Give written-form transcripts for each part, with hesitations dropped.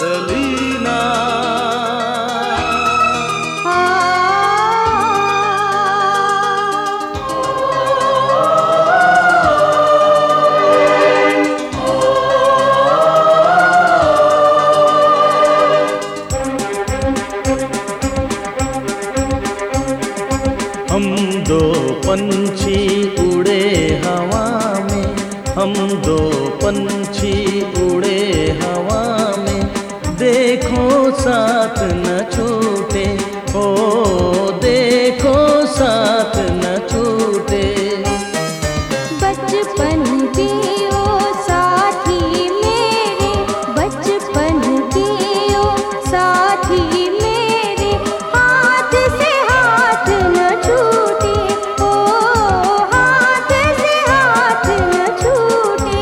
सलीना। हम दो पंछी उड़े हवा में, हम दो पंछी उड़े हवा में, देखो साथ न छूटे, ओ देखो साथ न छूटे। बचपन के ओ साथी मेरे, बचपन के ओ साथी मेरे, हाथ से हाथ न छूटे, ओ हाथ से हाथ न छूटे।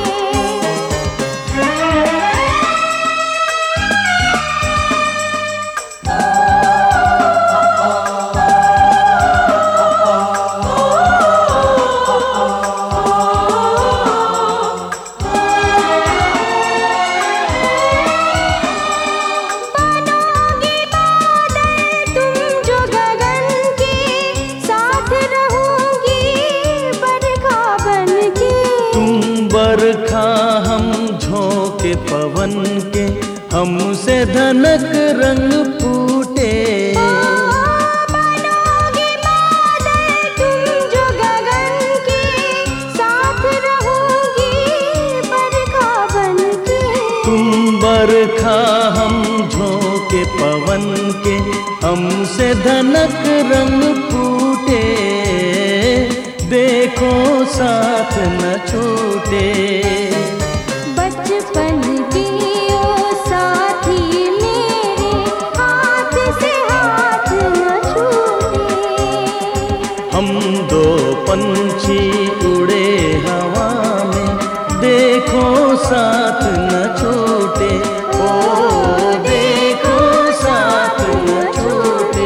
बरखा हम झोंके पवन के, हमसे धनक रंग फूटे। बनोगे बादल तुम जो गगन के, साथ रहोगी बरखा बनके। तुम बरखा हम झोंके पवन के, हमसे धनक रंग फूटे। देखो साथ न छूटे। बचपन के ओ साथी मेरे, हाथ से हाथ न छूटे। हम दो पंछी उड़े हवा में, देखो साथ न छूटे, ओ देखो साथ न छूटे।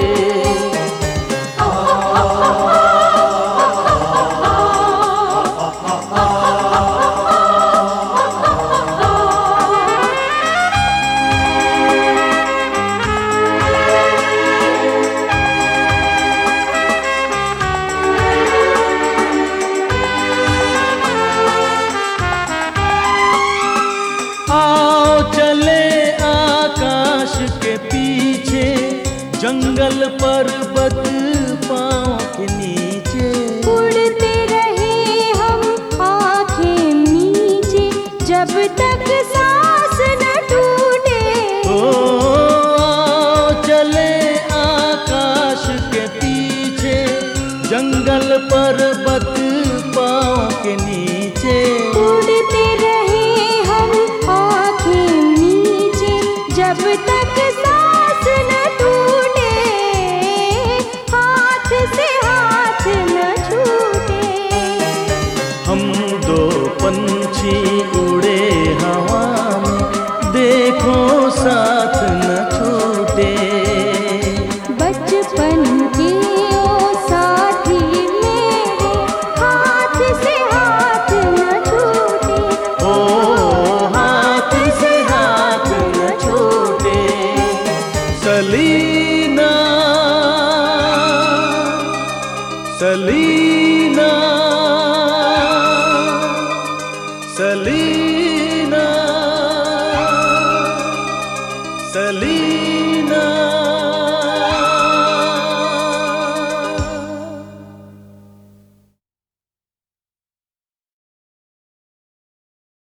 आओ चले आकाश के पीछे, जंगल पर्वत पाँव के नीचे। उड़ते रहे हम आँखें नीचे, जब तक सांस न टूटे। ओ आओ चले आकाश के पीछे, जंगल पर्वत पाँव के नीचे। उड़ते रहे हम आँखें नीचे, जब तक सांस न टूटे, हाथ से हाथ न छूटे। हम दो पंछी उड़े हवा में, देखो साथ न छूटे। बचपन के ओ साथी मेरे, हाथ से हाथ न छूटे, ओ हाथ से हाथ न छूटे। सलीना, सलीना।